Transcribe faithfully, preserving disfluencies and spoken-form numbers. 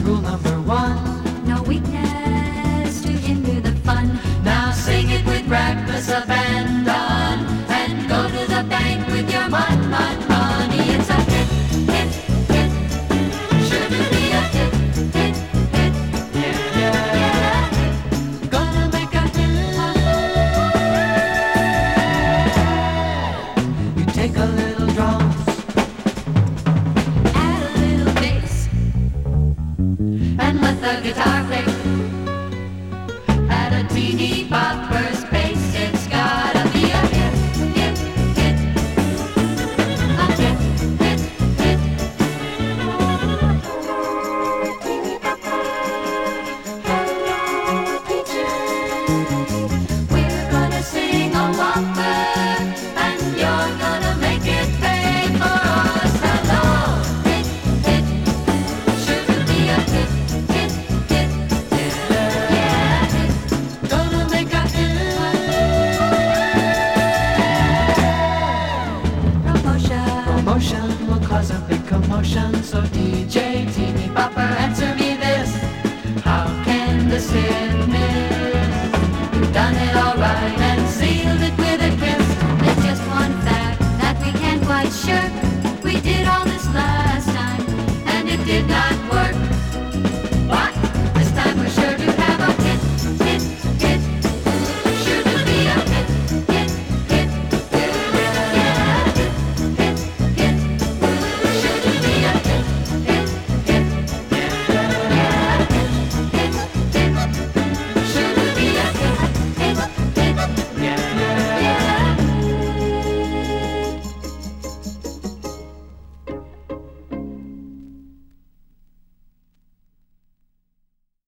rule number one. No weakness to hinder the fun. Now sing it with reckless abandon and go to the bank with your mud, mud money. It's a hit, hit, hit. Sure to be a hit, hit, hit. Yeah, yeah, yeah. Gonna make a hit. You take a little drums, Add a little bass and let the guitar